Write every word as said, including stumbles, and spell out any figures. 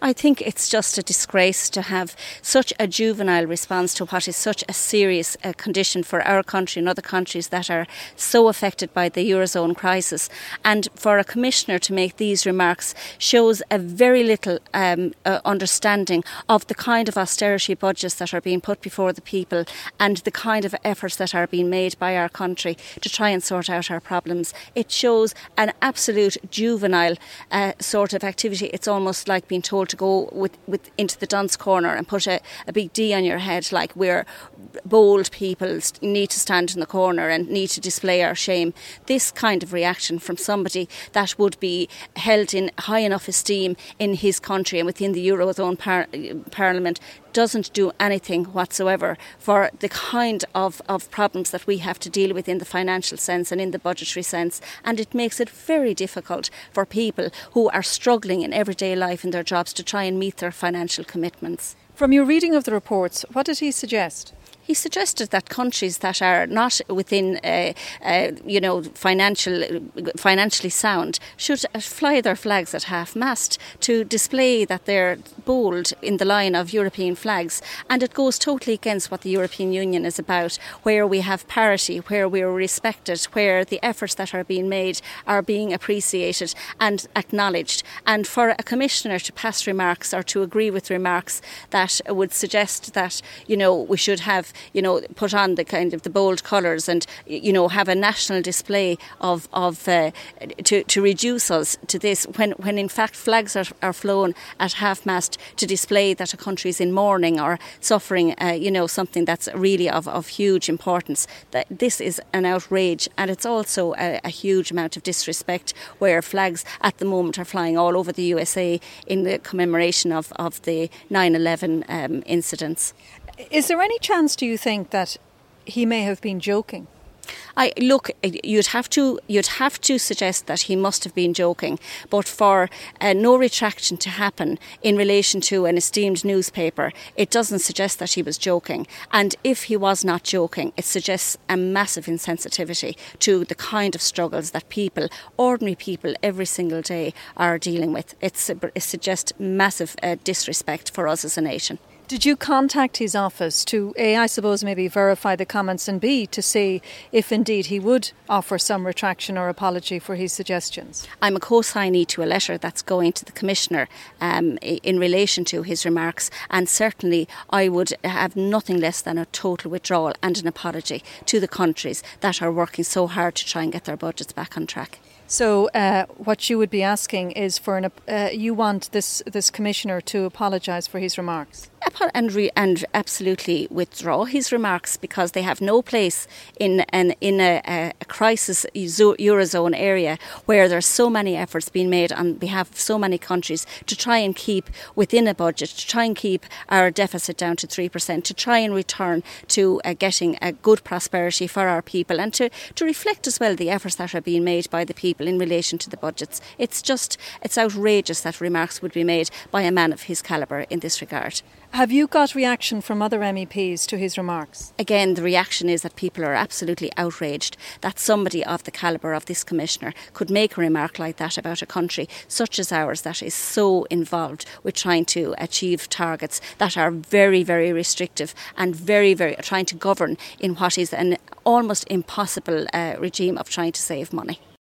I think it's just a disgrace to have such a juvenile response to what is such a serious uh, condition for our country and other countries that are so affected by the Eurozone crisis. And for a commissioner to make these remarks shows a very little um, uh, understanding of the kind of austerity budgets that are being put before the people and the kind of efforts that are being made by our country to try and sort out our problems. It shows an absolute juvenile uh, sort of activity. It's almost like being told to go with, with into the dunce corner and put a, a big D on your head, like we're bold people, need to stand in the corner and need to display our shame. This kind of reaction from somebody that would be held in high enough esteem in his country and within the Eurozone par- Parliament doesn't do anything whatsoever for the kind of, of problems that we have to deal with in the financial sense and in the budgetary sense. And it makes it very difficult for people who are struggling in everyday life in their jobs to try and meet their financial commitments. From your reading of the reports, what did he suggest? He suggested that countries that are not within, uh, uh, you know, financial, financially sound should fly their flags at half-mast to display that they're bold in the line of European flags. And it goes totally against what the European Union is about, where we have parity, where we are respected, where the efforts that are being made are being appreciated and acknowledged. And for a commissioner to pass remarks or to agree with remarks that would suggest that, you know, we should have you know, put on the kind of the bold colours and, you know, have a national display of, of uh, to, to reduce us to this when, when in fact flags are, are flown at half-mast to display that a country is in mourning or suffering, uh, you know, something that's really of, of huge importance. That this is an outrage, and it's also a, a huge amount of disrespect where flags at the moment are flying all over the U S A in the commemoration of, of the nine eleven um, incidents. Is there any chance, do you think, that he may have been joking? I look, you'd have to you'd have to suggest that he must have been joking, but for uh, no retraction to happen in relation to an esteemed newspaper, it doesn't suggest that he was joking. And if he was not joking, it suggests a massive insensitivity to the kind of struggles that people, ordinary people, every single day are dealing with. It's, it suggests massive uh, disrespect for us as a nation. Did you contact his office to, A, I suppose, maybe verify the comments, and B, to see if indeed he would offer some retraction or apology for his suggestions? I'm a co-signee to a letter that's going to the Commissioner um, in relation to his remarks, and certainly I would have nothing less than a total withdrawal and an apology to the countries that are working so hard to try and get their budgets back on track. So uh, what you would be asking is for an, uh, you want this this commissioner to apologise for his remarks? And, re- and absolutely withdraw his remarks, because they have no place in an in a, a crisis Eurozone area where there's so many efforts being made on behalf of so many countries to try and keep within a budget, to try and keep our deficit down to three percent, to try and return to uh, getting a good prosperity for our people, and to, to reflect as well the efforts that are being made by the people in relation to the budgets. It's just, it's outrageous that remarks would be made by a man of his calibre in this regard. Have you got reaction from other M E Ps to his remarks? Again, the reaction is that people are absolutely outraged that somebody of the calibre of this Commissioner could make a remark like that about a country such as ours that is so involved with trying to achieve targets that are very, very restrictive and very, very trying to govern in what is an almost impossible uh, regime of trying to save money.